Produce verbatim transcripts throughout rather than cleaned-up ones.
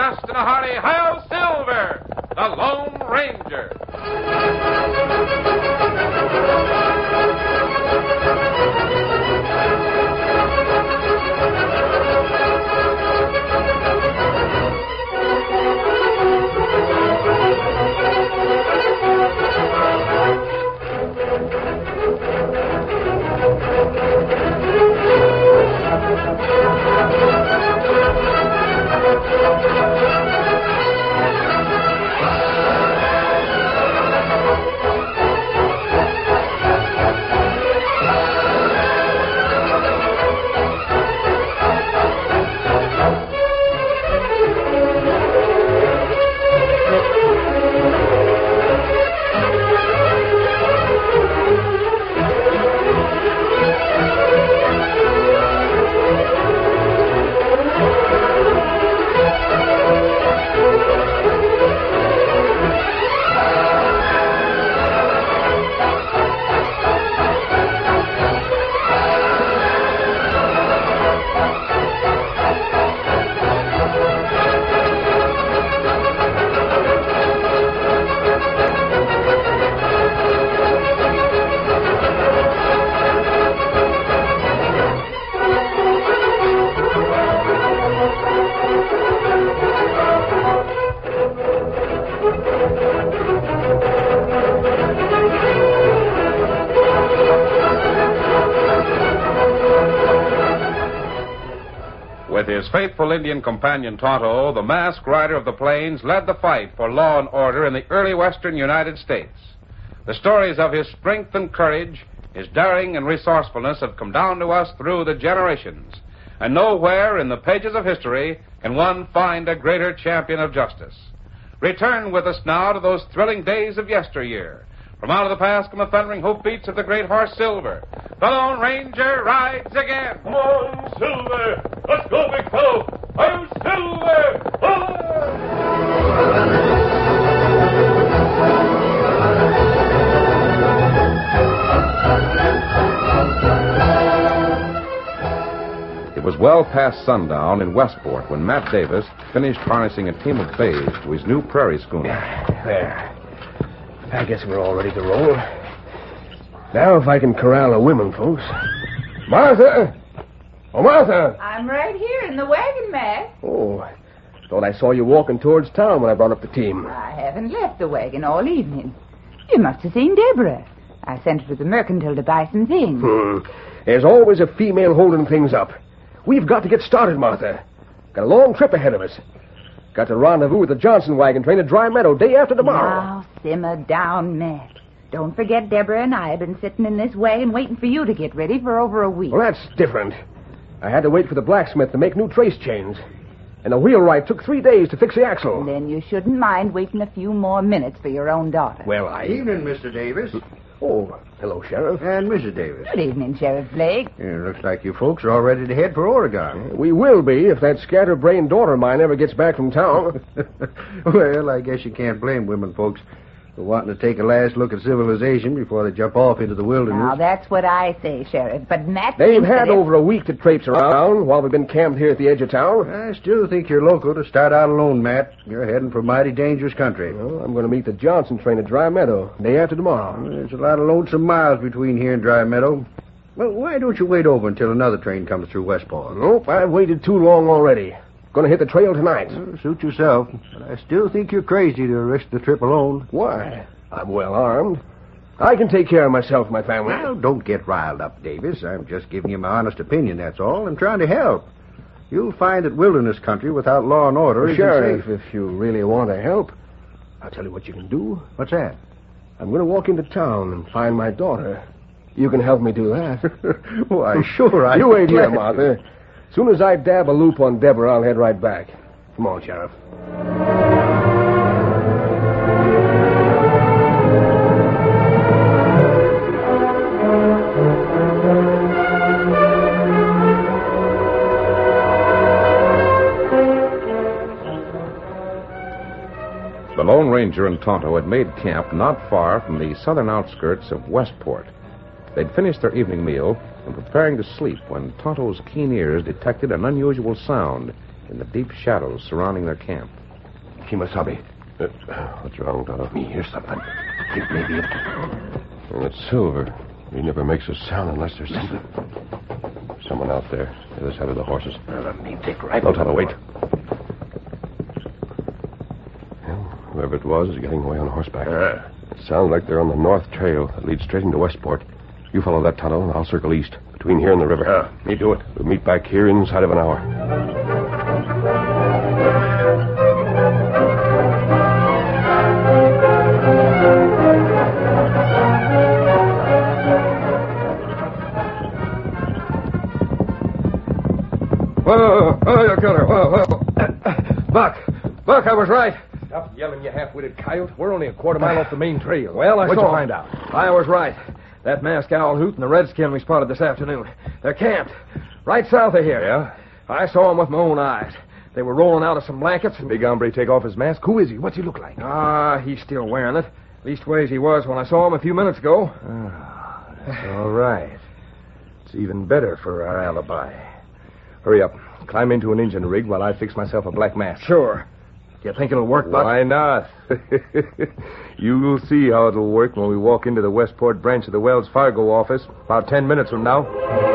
fast and a hearty Hi-Yo Silver, the Lone Ranger. With his faithful Indian companion Tonto, the masked rider of the plains led the fight for law and order in the early western United States. The stories of his strength and courage, his daring and resourcefulness have come down to us through the generations. And nowhere in the pages of history can one find a greater champion of justice. Return with us now to those thrilling days of yesteryear. From out of the past come the thundering hoofbeats of the great horse Silver. The Lone Ranger rides again. Come on, Silver. Let's go, big fellow. I'm Silver. It was well past sundown in Westport when Matt Davis finished harnessing a team of bays to his new prairie schooner. There. I guess we're all ready to roll. Now, if I can corral the women folks. Martha! Oh, Martha! I'm right here in the wagon, Matt. Oh, thought I saw you walking towards town when I brought up the team. I haven't left the wagon all evening. You must have seen Deborah. I sent her to the mercantile to buy some things. Hmm. There's always a female holding things up. We've got to get started, Martha. Got a long trip ahead of us. Got to rendezvous with the Johnson wagon train at Dry Meadow day after tomorrow. Now, simmer down, Matt. Don't forget Deborah and I have been sitting in this wagon waiting for you to get ready for over a week. Well, that's different. I had to wait for the blacksmith to make new trace chains. And the wheelwright took three days to fix the axle. And then you shouldn't mind waiting a few more minutes for your own daughter. Well, I... Evening, Mister Davis. Oh, hello, Sheriff. And Missus Davis. Good evening, Sheriff Blake. Yeah, looks like you folks are all ready to head for Oregon. We will be if that scatterbrained daughter of mine ever gets back from town. Well, I guess you can't blame women folks for wanting to take a last look at civilization before they jump off into the wilderness. Now, that's what I say, Sheriff. But Matt... They've thinks had that over a week to traipse around while we've been camped here at the edge of town. I still think you're local to start out alone, Matt. You're heading for mighty dangerous country. Well, I'm going to meet the Johnson train at Dry Meadow day after tomorrow. Well, there's a lot of lonesome miles between here and Dry Meadow. Well, why don't you wait over until another train comes through Westport? Nope, I've waited too long already. Going to hit the trail tonight. Well, suit yourself. But I still think you're crazy to risk the trip alone. Why? I'm well armed. I can take care of myself and my family. Well, don't get riled up, Davis. I'm just giving you my honest opinion, that's all, and trying to help. You'll find that wilderness country without law and order isn't Sheriff, safe. if you really want to help, I'll tell you what you can do. What's that? I'm going to walk into town and find my daughter. You can help me do that. Why, sure, I... You wait here, glad to. Martha. As soon as I dab a loop on Deborah, I'll head right back. Come on, Sheriff. The Lone Ranger and Tonto had made camp not far from the southern outskirts of Westport. They'd finished their evening meal and preparing to sleep when Tonto's keen ears detected an unusual sound in the deep shadows surrounding their camp. Kimasabi. Uh, what's wrong, Tonto? Me hear something. Think maybe it... And it's Silver. He never makes a sound unless there's something. Someone out there, the other side of the horses. Well, let me take right. No, Tonto, wait. Well, whoever it was is getting away on horseback. Uh, It sounds like they're on the north trail that leads straight into Westport. You follow that tunnel, and I'll circle east, between here and the river. uh, me do it. We'll meet back here inside of an hour. Whoa, whoa, you killer. Whoa, whoa. Buck, Buck, I was right. Stop yelling, you half-witted coyote. We're only a quarter mile off the main trail. Well, I What'd saw you find out? I was right. That masked owl hoot and the redskin we spotted this afternoon. They're camped right south of here. Yeah? I saw them with my own eyes. They were rolling out of some blankets and... Big hombre take off his mask. Who is he? What's he look like? Ah, he's still wearing it. Leastways he was when I saw him a few minutes ago. Ah, that's all right. It's even better for our alibi. Hurry up. Climb into an engine rig while I fix myself a black mask. Sure. Do you think it'll work, Buck? Why not? You will see how it'll work when we walk into the Westport branch of the Wells Fargo office about ten minutes from now.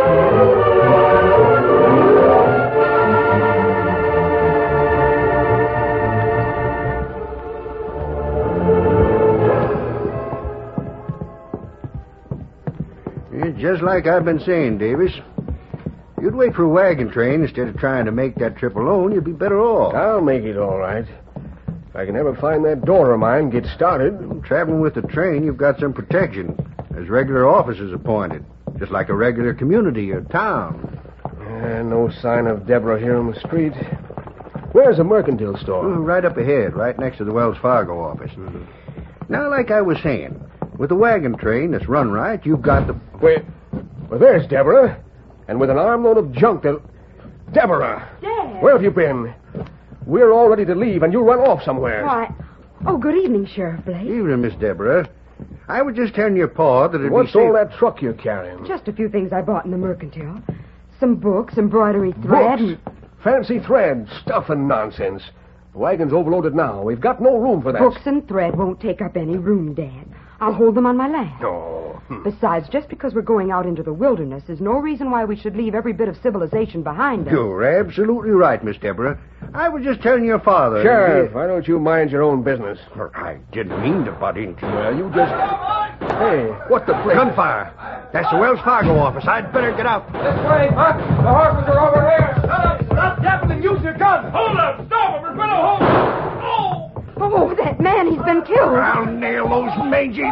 It's just like I've been saying, Davis. You'd wait for a wagon train instead of trying to make that trip alone. You'd be better off. I'll make it all right. If I can ever find that daughter of mine and get started. Traveling with the train, you've got some protection. There's regular officers appointed, just like a regular community or town. Uh, no sign of Deborah here on the street. Where's the mercantile store? Oh, right up ahead, right next to the Wells Fargo office. Mm-hmm. Now, like I was saying, with the wagon train that's run right, you've got the... Wait. Well, there's Deborah. And with an armload of junk that... Deborah! Dad! Where have you been? We're all ready to leave, and you run off somewhere. Why, oh, good evening, Sheriff Blake. Evening, Miss Deborah. I was just telling your pa that it'd What's be safe... all that truck you're carrying? Just a few things I bought in the mercantile. Some books, embroidery thread, Books. and... Fancy thread. Stuff and nonsense. The wagon's overloaded now. We've got no room for that. Books and thread won't take up any room, Dad. I'll hold them on my lap. Oh. hmm. Besides, just because we're going out into the wilderness is no reason why we should leave every bit of civilization behind us. You're absolutely right, Miss Deborah. I was just telling your father... Sheriff, why don't you mind your own business? I didn't mean to butt into you. Well, you just... Hey, what the flip? Gunfire. That's the Wells Fargo office. I'd better get out. This way, Buck. The horses are over here. Shut up. Stop yapping and use your gun. Hold up! Stop him! We're going to hold him! Oh! Oh, that man, he's been killed. I'll nail those mangy...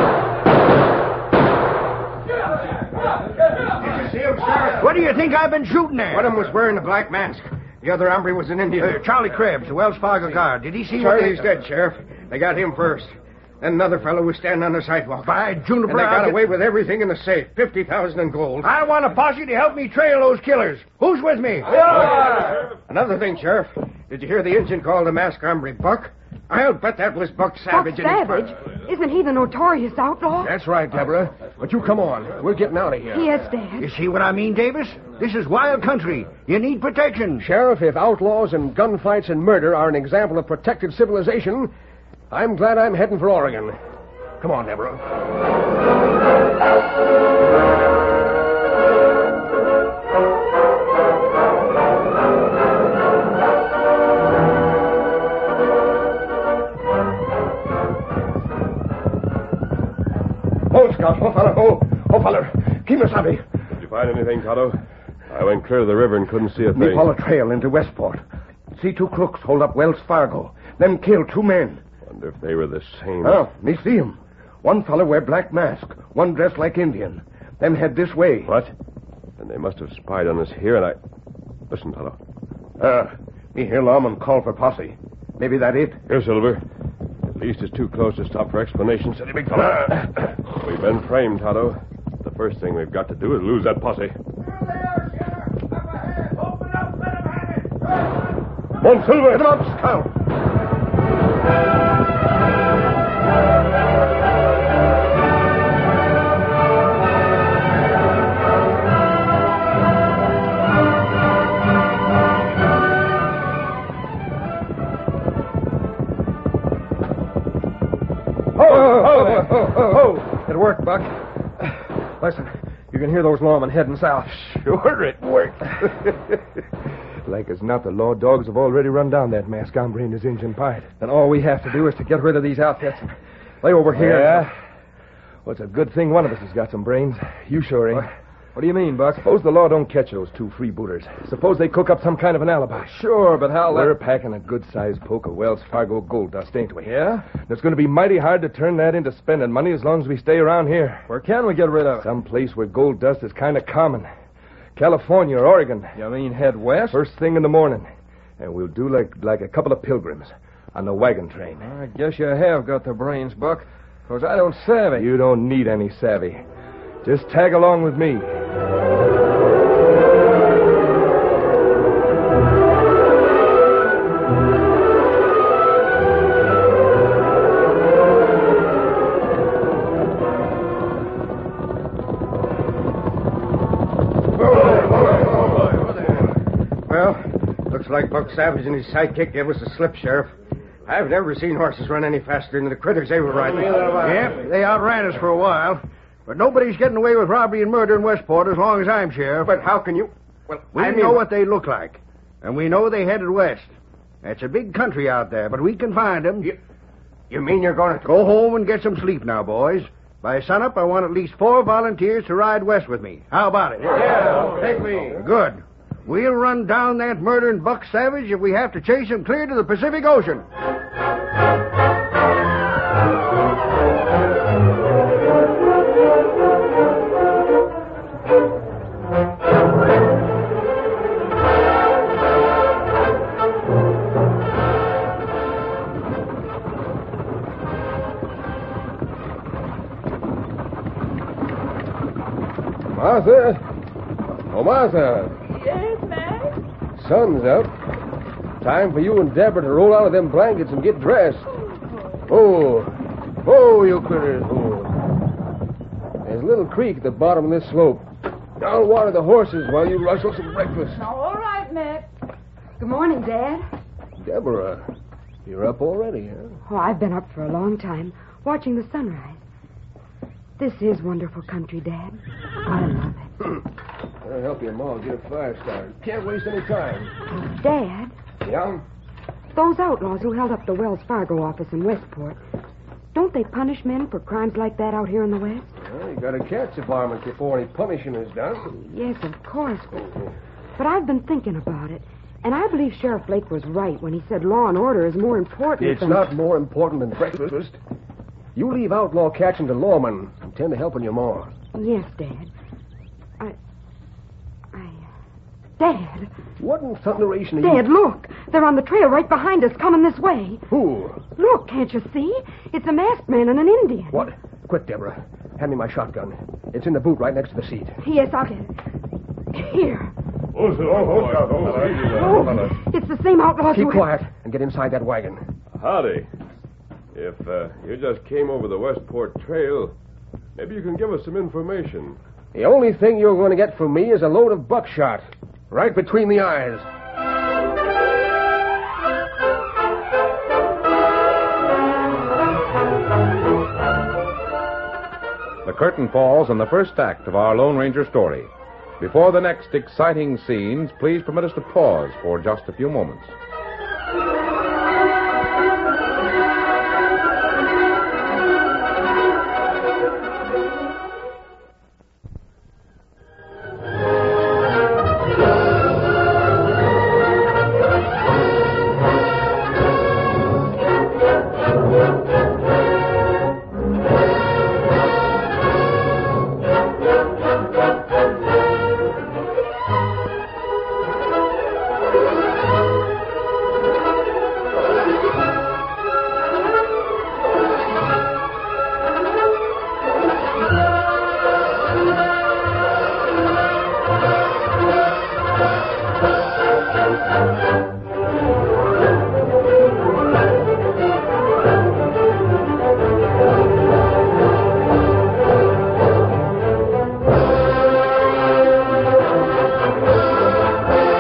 What do you think I've been shooting at? One of them was wearing a black mask. The other hombre was an Indian. Uh, Charlie Krebs, the Wells Fargo guard. Did he see what Charlie's they... dead, Sheriff. They got him first. Then another fellow was standing on the sidewalk. By Juniper, And they I'll got get- away with everything in the safe. Fifty thousand in gold. I want a posse to help me trail those killers. Who's with me? Another thing, Sheriff. Did you hear the engine call the masked hombre Buck? I'll bet that was Buck Savage. Buck and his Savage? partner. Isn't he the notorious outlaw? That's right, Deborah. But you come on. We're getting out of here. Yes, Dad. You see what I mean, Davis? This is wild country. You need protection. Sheriff, if outlaws and gunfights and murder are an example of protected civilization, I'm glad I'm heading for Oregon. Come on, Deborah. Oh, Scout. Oh, fella. Oh, oh, fella. Kimasabi. Did you find anything, Tonto? I went clear to the river and couldn't see a Me thing. follow trail into Westport. See two crooks hold up Wells Fargo. Them kill two men. Wonder if they were the same. Oh, me see 'em. One fellow wear black mask. One dressed like Indian. Them head this way. What? And they must have spied on us here, and I... Listen, Tonto. Uh, me hear lawman call for posse. Maybe that it. Here, Silver. At least it's too close to stop for explanations, steady, big fella. We've been framed, Tonto. The first thing we've got to do is lose that posse. Come on, Silver. Get him up, Scout. It worked, Buck. Listen, you can hear those lawmen heading south. Sure, it worked. Like as not, the law dogs have already run down that masked hombre and his Injun pard. Then all we have to do is to get rid of these outfits and lay over here. Yeah? Well, it's a good thing one of us has got some brains. You sure ain't. What, what do you mean, Buck? Suppose the law don't catch those two freebooters. Suppose they cook up some kind of an alibi. Sure, but how... We're packing a good-sized poke of Wells Fargo gold dust, ain't we? Yeah? And it's going to be mighty hard to turn that into spending money as long as we stay around here. Where can we get rid of it? Some place where gold dust is kind of common. California or Oregon. You mean head west? First thing in the morning. And we'll do like like a couple of pilgrims on the wagon train. I guess you have got the brains, Buck, because I don't savvy. You don't need any savvy. Just tag along with me. Like Buck Savage and his sidekick gave us a slip, Sheriff. I've never seen horses run any faster than the critters they were riding. Yeah, they outran us for a while. But nobody's getting away with robbery and murder in Westport as long as I'm sheriff. But how can you... Well, we I mean... know what they look like. And we know they headed west. It's a big country out there, but we can find them. You, you mean you're going to... Go home and get some sleep now, boys. By sunup, I want at least four volunteers to ride west with me. How about it? Yeah, take me. Good. We'll run down that murdering Buck Savage if we have to chase him clear to the Pacific Ocean. Martha? Oh, Martha. Yes, Mac? Sun's up. Time for you and Deborah to roll out of them blankets and get dressed. Oh, oh, you critters. Oh. There's a little creek at the bottom of this slope. I'll water the horses while you rustle some breakfast. Oh, all right, Mac. Good morning, Dad. Deborah, you're up already, huh? Oh, I've been up for a long time, watching the sunrise. This is wonderful country, Dad. I love it. I'll help your Ma get a fire started. Can't waste any time. Oh, Dad. Yeah? Those outlaws who held up the Wells Fargo office in Westport, don't they punish men for crimes like that out here in the West? Well, you gotta catch the varmint before any punishing is done. Yes, of course. But, but I've been thinking about it, and I believe Sheriff Blake was right when he said law and order is more important It's than... not more important than breakfast. You leave outlaw catching to lawmen and tend to helping your Ma. Yes, Dad. I... I... Dad. What in thunderation are Dad, you... look. They're on the trail right behind us, coming this way. Who? Look, can't you see? It's a masked man and an Indian. What? Quick, Deborah. Hand me my shotgun. It's in the boot right next to the seat. Yes, I'll get it. Here. Oh, sir, oh, oh, oh, Oh, it's the same outlaws Keep who... quiet and get inside that wagon. Howdy. If uh, you just came over the Westport Trail, maybe you can give us some information. The only thing you're going to get from me is a load of buckshot. Right between the eyes. The curtain falls on the first act of our Lone Ranger story. Before the next exciting scenes, please permit us to pause for just a few moments.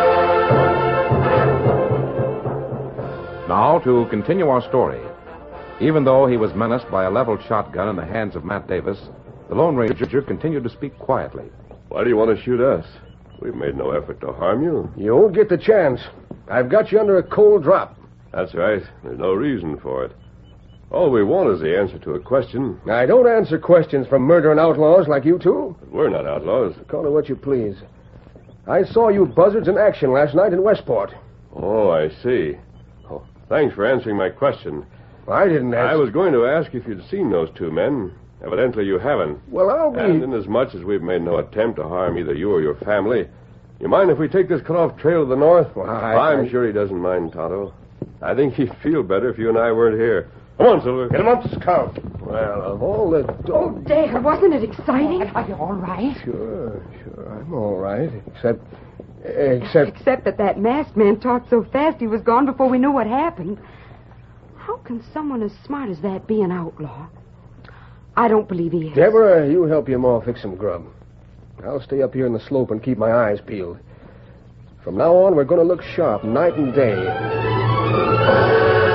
To continue our story. Even though he was menaced by a leveled shotgun in the hands of Matt Davis, the Lone Ranger continued to speak quietly. Why do you want to shoot us? We've made no effort to harm you. You won't get the chance. I've got you under a cold drop. That's right. There's no reason for it. All we want is the answer to a question. I don't answer questions from murdering outlaws like you two. But we're not outlaws. Call it what you please. I saw you buzzards in action last night in Westport. Oh, I see. Oh, thanks for answering my question. I didn't answer. I was going to ask if you'd seen those two men. Evidently you haven't. Well, I'll be... And inasmuch as we've made no attempt to harm either you or your family, you mind if we take this cut-off trail to the north? Well, I... I'm I... sure he doesn't mind, Tonto. I think he'd feel better if you and I weren't here. Come on, Silver. Get him up, Scout. Well, of all the... Oh, Dad, wasn't it exciting? Are you all right? Sure, sure, I'm all right. Except... Except... Except that that masked man talked so fast he was gone before we knew what happened. How can someone as smart as that be an outlaw? I don't believe he is. Deborah, you help your ma fix some grub. I'll stay up here in the slope and keep my eyes peeled. From now on, we're going to look sharp night and day.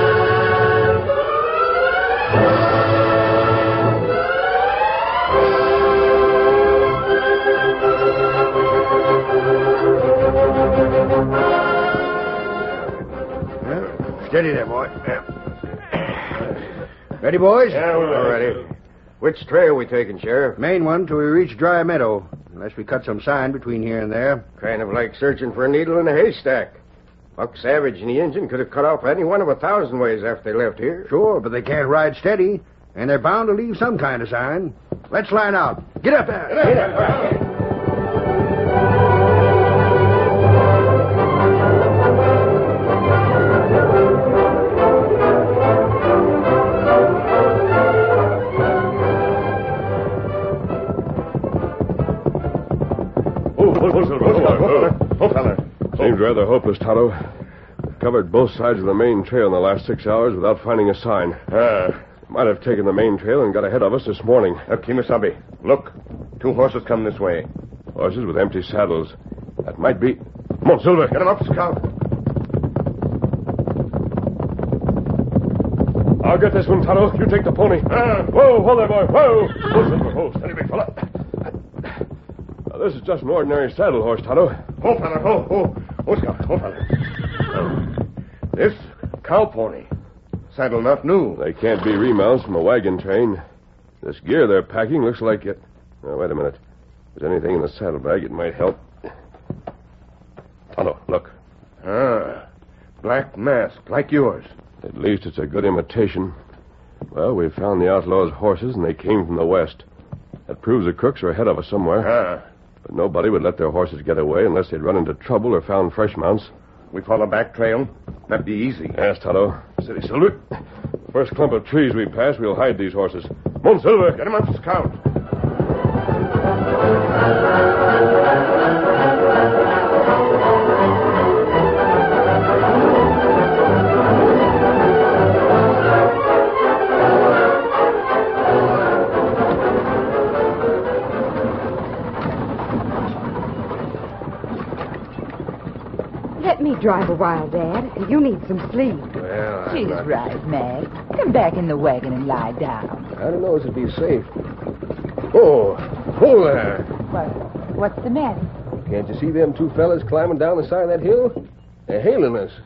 Steady there, boy. Ready, boys? Yeah, we're All ready. Which trail are we taking, Sheriff? Main one till we reach Dry Meadow, unless we cut some sign between here and there. Kind of like searching for a needle in a haystack. Buck Savage and the Injun could have cut off any one of a thousand ways after they left here. Sure, but they can't ride steady, and they're bound to leave some kind of sign. Let's line out. Get up there. Get up. Get up. Seems rather hopeless, Tonto. We've covered both sides of the main trail in the last six hours without finding a sign. Ah. Might have taken the main trail and got ahead of us this morning. Uh, Kimasabi, look. Two horses come this way. Horses with empty saddles. That might be... Come on, Silver. Get him up, Scout. I'll get this one, Tonto. You take the pony. Ah. Whoa, hold there, boy. Whoa. Whoa, Silver. Whoa, steady, big fella. Now, this is just an ordinary saddle horse, Tonto. Oh, fella. Oh, oh. Oh, Scout. Oh, fella. Oh. This cow pony. Saddle not new. They can't be remounts from a wagon train. This gear they're packing looks like it. Now, wait a minute. If there's anything in the saddlebag, it might help. Tonto, look. Ah. Black mask, like yours. At least it's a good imitation. Well, we found the outlaws' horses, and they came from the west. That proves the crooks are ahead of us somewhere. Ah. But nobody would let their horses get away unless they'd run into trouble or found fresh mounts. We follow back trail. That'd be easy. Yes, Tonto. Steady, Silver. First clump of trees we pass, we'll hide these horses. Come on, Silver. Get him up, Scout. Let me drive a while, Dad. You need some sleep. Well, I'm She's not... right, Mag. Come back in the wagon and lie down. I don't know if it'd be safe. Oh, hold there. What, what's the matter? Can't you see them two fellas climbing down the side of that hill? They're hailing us.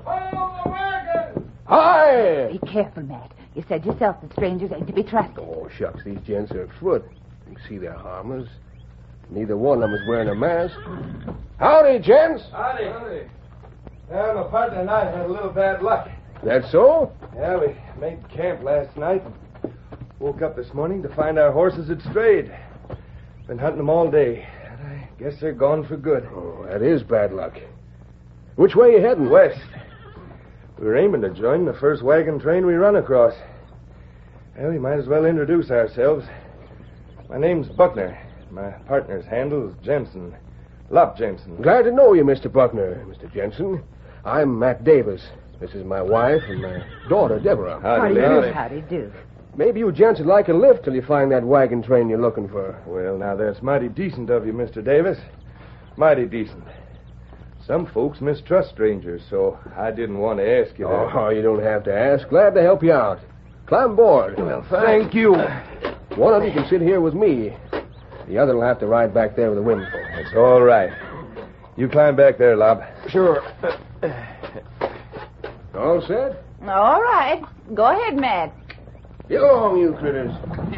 Hi! Be careful, Matt. You said yourself that strangers ain't to be trusted. Oh, shucks, these gents are afoot. You can see they're harmless. Neither one of them is wearing a mask. Howdy, gents. Howdy. Howdy. Yeah, my partner and I had a little bad luck. That so? Yeah, we made camp last night and woke up this morning to find our horses had strayed. Been hunting them all day. And I guess they're gone for good. Oh, that is bad luck. Which way you heading? West. We were aiming to join the first wagon train we run across. Well, we might as well introduce ourselves. My name's Buckner. My partner's handle is Jensen. Lop Jensen. Glad to know you, Mister Buckner, Mister Jensen. I'm Matt Davis. This is my wife and my daughter, Deborah. Howdy, do. Howdy do. Maybe you gents would like a lift till you find that wagon train you're looking for. Well, now, that's mighty decent of you, Mister Davis. Mighty decent. Some folks mistrust strangers, so I didn't want to ask you that. Oh, you don't have to ask. Glad to help you out. Climb aboard. Well, thank you. One of you can sit here with me. The other will have to ride back there with the wind. It's all right. You climb back there, Lob. Sure. All set? All right. Go ahead, Matt. Get along, you critters.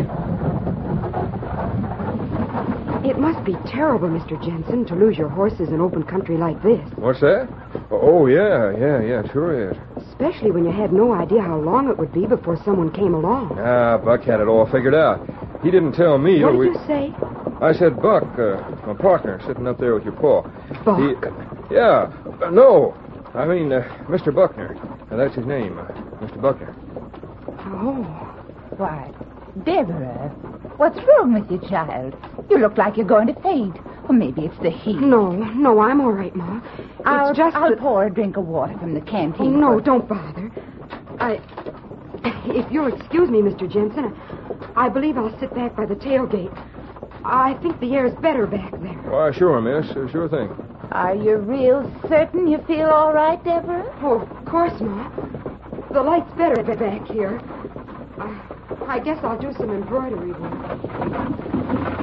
It must be terrible, Mister Jensen, to lose your horses in open country like this. What's that? Oh, yeah, yeah, yeah, it sure is. Especially when you had no idea how long it would be before someone came along. Ah, Buck had it all figured out. He didn't tell me. What but did we... you say? I said, Buck, uh, my partner, sitting up there with your paw. Buck? He, yeah, uh, no. I mean, uh, Mister Buckner. Uh, that's his name, uh, Mister Buckner. Oh. Why, Deborah, what's wrong with you, child? You look like you're going to faint. Or maybe it's the heat. No, no, I'm all right, Ma. It's I'll, just I'll that... pour a drink of water from the Oh, canteen. no, for... don't bother. I... If you'll excuse me, Mister Jensen, I believe I'll sit back by the tailgate. I think the air's better back there. Why, sure, miss. Uh, sure thing. Are you real certain you feel all right, Deborah? Oh, of course, Ma. The light's better back here. I, I guess I'll do some embroidery work.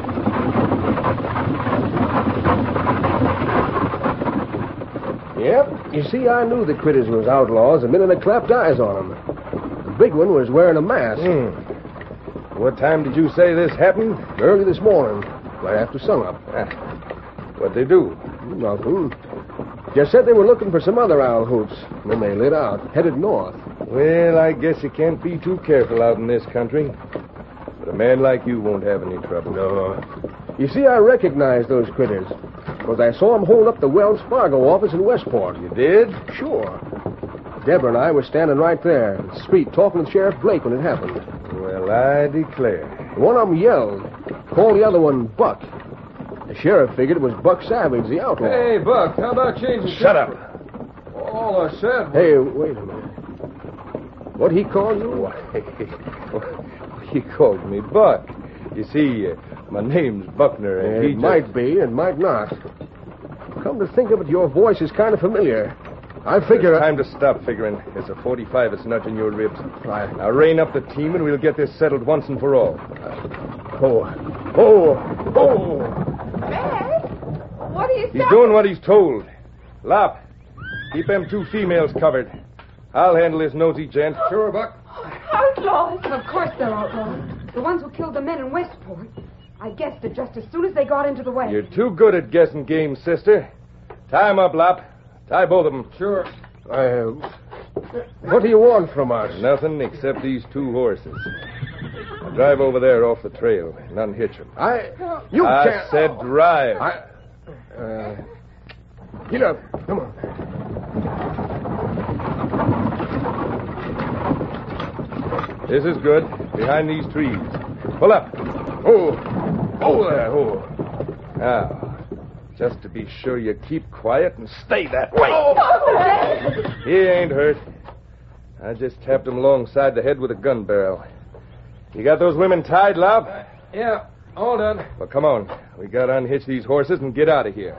Yep. You see, I knew the critters was outlaws the minute I clapped eyes on them. The big one was wearing a mask. Hmm. What time did you say this happened? Early this morning, right after sunup. Ah. What'd they do? Nothing. Just said they were looking for some other owl hoots. Then they lit out, headed north. Well, I guess you can't be too careful out in this country. But a man like you won't have any trouble. No. You see, I recognized those critters. Because I saw them hold up the Wells Fargo office in Westport. You did? Sure. Deborah and I were standing right there in the street talking with Sheriff Blake when it happened. Well, I declare. One of them yelled, called the other one Buck. The sheriff figured it was Buck Savage, the outlaw. Hey, Buck, how about changing... Shut up. All I said was... Hey, wait a minute. What he called you? Why, he called me Buck. You see, uh, my name's Buckner, and It he just... might be, and might not. Come to think of it, your voice is kind of familiar. I figure... It's time to stop figuring. There's a forty-five that's nudging your ribs. Right. Now, rein up the team, and we'll get this settled once and for all. Oh, oh, oh. Matt, what are you He's doing what he's told. Lop, keep them two females covered. I'll handle this nosy gent. Sure, Buck. Outlaws? Of course they're outlaws. The ones who killed the men in Westport. I guessed it just as soon as they got into the way. You're too good at guessing games, sister. Tie 'em up, Lop. Tie both of them. Sure. Uh, what do you want from us? Nothing except these two horses. Now drive over there off the trail and unhitch them. I... You I can't... said drive. I... Uh, get up. Come on. This is good. Behind these trees. Pull up. Oh. Oh, there. Oh. Now, just to be sure you keep quiet and stay that way. He ain't hurt. I just tapped him alongside the head with a gun barrel. You got those women tied, Lop? Uh, yeah, all done. Well, come on. We got to unhitch these horses and get out of here.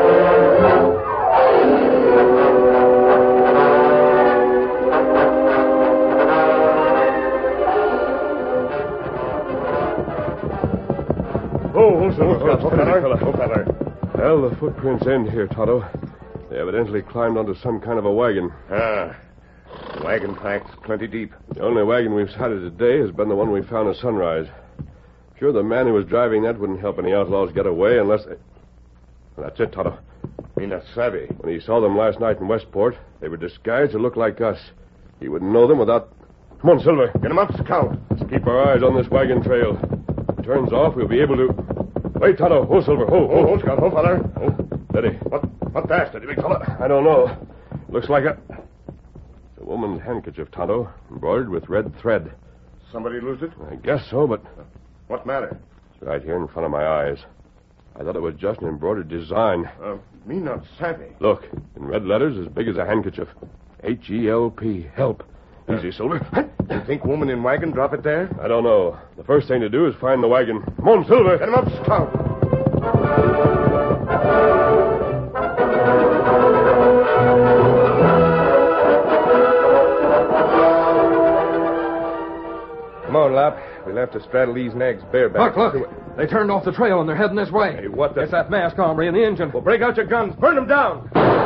Oh, hold on, hold on, hold on. Well, the footprints end here, Tonto. They evidently climbed onto some kind of a wagon. Ah, wagon tracks plenty deep. The only wagon we've sighted today has been the one we found at sunrise. Sure, the man who was driving that wouldn't help any outlaws get away unless they... Well, that's it, Tonto. Me not savvy. When he saw them last night in Westport, they were disguised to look like us. He wouldn't know them without... Come on, Silver. Get 'em up, Scout. Let's keep our eyes on this wagon trail. If it turns off, we'll be able to... Wait, Tonto. Hold, Silver. Hold, Oh, hold, Scout. Hold, father. Oh, Steady. what, what that's, steady, big fella? I don't know. Looks like a... It's a woman's handkerchief, Tonto, embroidered with red thread. Somebody lose it? I guess so, but What matter? it's right here in front of my eyes. I thought it was just an embroidered design. Uh, me not savvy. Look, in red letters as big as a handkerchief. H E L P. Help. Easy, Silver. You think woman in wagon drop it there? I don't know. The first thing to do is find the wagon. Come on, Silver. Get 'em up, Scout. going, Lop. We'll have to straddle these nags bareback. Look, look. They turned off the trail and they're heading this way. Hey, what the... It's that masked hombre in the engine. Well, break out your guns. Burn them down.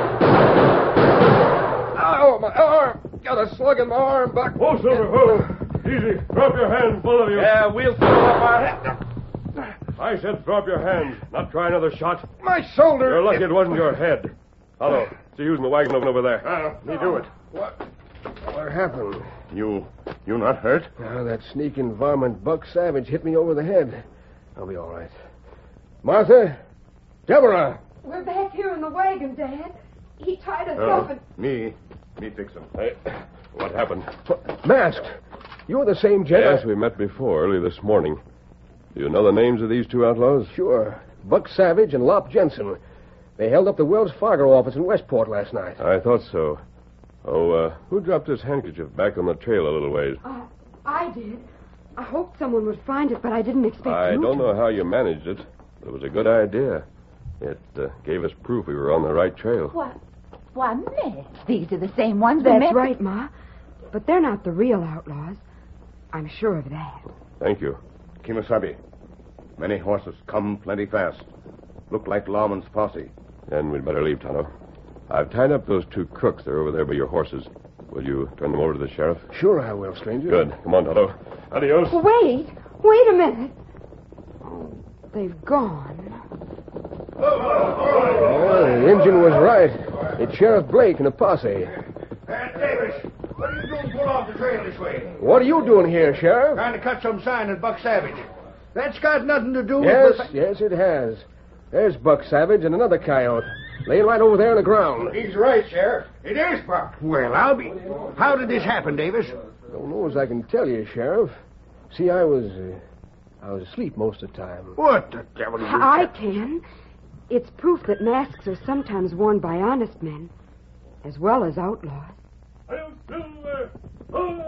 Oh, my arm. Got a slug in my arm, Buck. Oh, Silver, oh. Easy. Drop your hands, both of you. Yeah, we'll fill up our... I said drop your hands, not try another shot. My shoulder. You're lucky it wasn't your head. Hello. See who's in the wagon over there. Uh, me do it. What? What happened? You... you not hurt? Oh, that sneaking varmint Buck Savage hit me over the head. I'll be all right. Martha? Deborah? We're back here in the wagon, Dad. He tied us Oh, up and... me. Me fix him. Hey, what happened? Masked. You're the same gent. Yes, we met before, early this morning. Do you know the names of these two outlaws? Sure. Buck Savage and Lop Jensen. They held up the Wells Fargo office in Westport last night. I thought so. Oh, uh, who dropped his handkerchief back on the trail a little ways? Uh, I did. I hoped someone would find it, but I didn't expect I you don't to. know how you managed it, but it was a good idea. It uh, gave us proof we were on the right trail. What? Why, miss, these are the same ones that That's met... right, Ma. But they're not the real outlaws. I'm sure of that. Thank you. Kimasabi. Many horses come plenty fast. Look like Lawman's posse. Then we'd better leave, Tonto. I've tied up those two crooks. They're over there by your horses. Will you turn them over to the sheriff? Sure I will, stranger. Good. Come on, Tonto. Adios. Wait. Wait a minute. Oh, they've gone. Oh, the engine was right. It's Sheriff Blake and a posse. Hey, Davis, what are you doing pull off the trail this way? What are you doing here, Sheriff? Trying to cut some sign at Buck Savage. That's got nothing to do Yes, with... yes, it has. There's Buck Savage and another coyote. Laying right over there on the ground. He's right, Sheriff. It is Buck. Well, I'll be... How did this happen, Davis? Don't know as I can tell you, Sheriff. See, I was... Uh, I was asleep most of the time. What the devil are you... I can. It's proof that masks are sometimes worn by honest men, as well as outlaws. Hail, Silver! Hooray!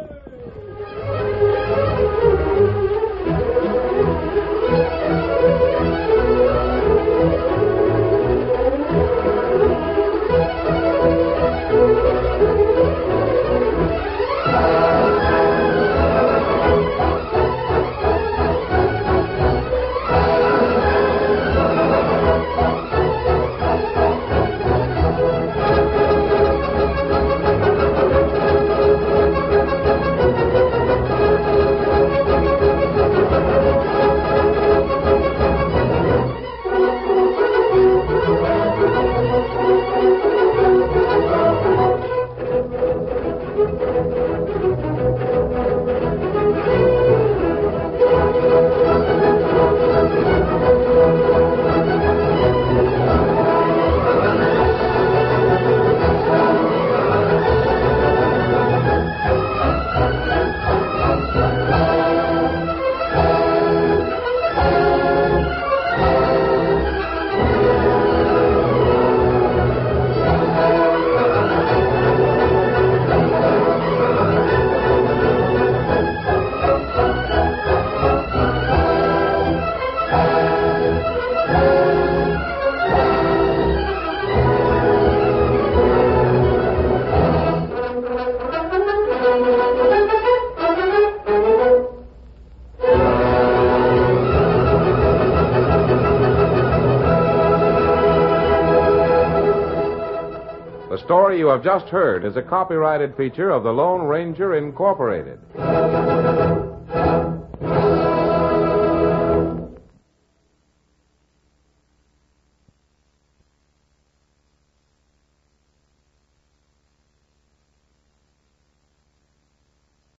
The story you have just heard is a copyrighted feature of the Lone Ranger Incorporated.